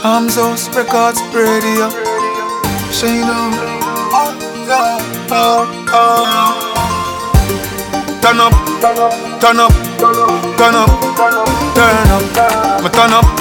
Hamzo's Records Radio. Shine on. Turn up, turn up, turn up, turn up, me turn up.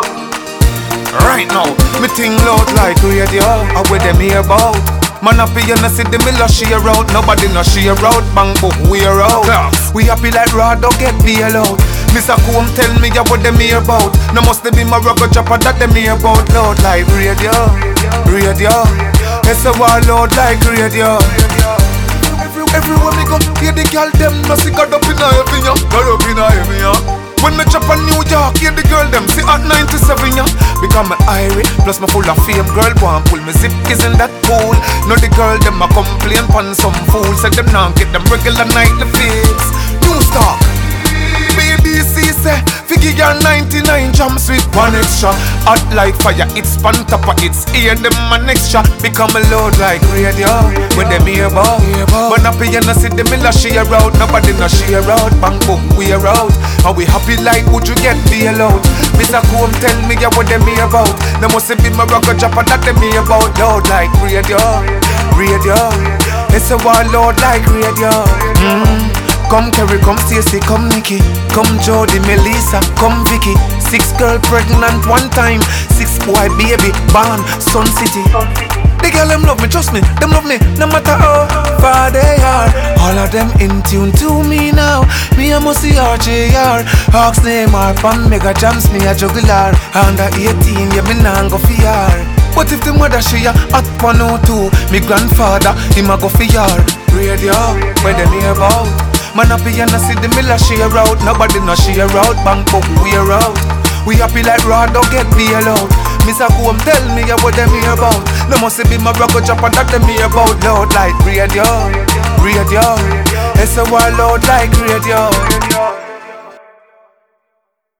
Right now, me think loud like radio. How with them hear about? Man happy and I see the miller share out. Nobody no share out, bang book we're out. We happy like raw, don't get bail out. Mr. Combe tell me what them hear about. No must be my rocket chopper that them hear about. Loud like radio, radio. It's a war loud like radio. Everywhere me go, hear the girl them no see God up in a heaven, yeah. God up in a heaven, yeah. When me chop on New York, hear the girl them see at 97, yeah. Become me irie, plus me full of fame. Girl want pull me zip, isn't that cool? Now the girl them a complain pon some fool. Said them now get them regular nightly fix. New stock, BBC say figure your 99 jumps with one extra. Hot like fire, it's pan top of it's ear them an extra. Become a load like radio, when them hear about. But happy and I see the miller share out. Nobody no share out, bang book we're out. And we happy like would you get bail out? Mr. Combe tell me what them hear about. No must be my rocket chopper that them hear about. Loud like radio, radio. It's a war loud like radio. Come Kerry, come Stacey, come Nikki, come Jody, Melissa, come Vicky. 6 girl pregnant one time, 6 boy baby born Sun City. The girl them love me, trust me, them love me, no matter how far they are. All of them in tune to me now. Me a must see RJR. Hawks name are pan mega jams, me a juggler. Under 18, yeah me nah go fear. But if the mother she a hot 102, me grandfather him a go fear. Radio, where them hear about? Man happy and I see the miller share out. Nobody no share out, bang book we're out. We happy like raw, don't get bail out. Mr. Combe tell me what them hear about. No must be my rocket chopper that them hear about. Loud like radio, radio. It's a war loud like radio.